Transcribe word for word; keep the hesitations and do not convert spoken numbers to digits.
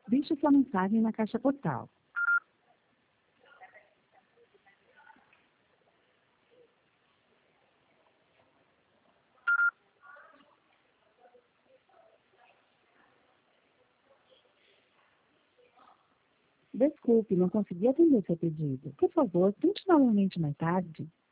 Deixe sua mensagem na caixa postal. Desculpe, não consegui atender seu pedido. Por favor, tente novamente mais tarde.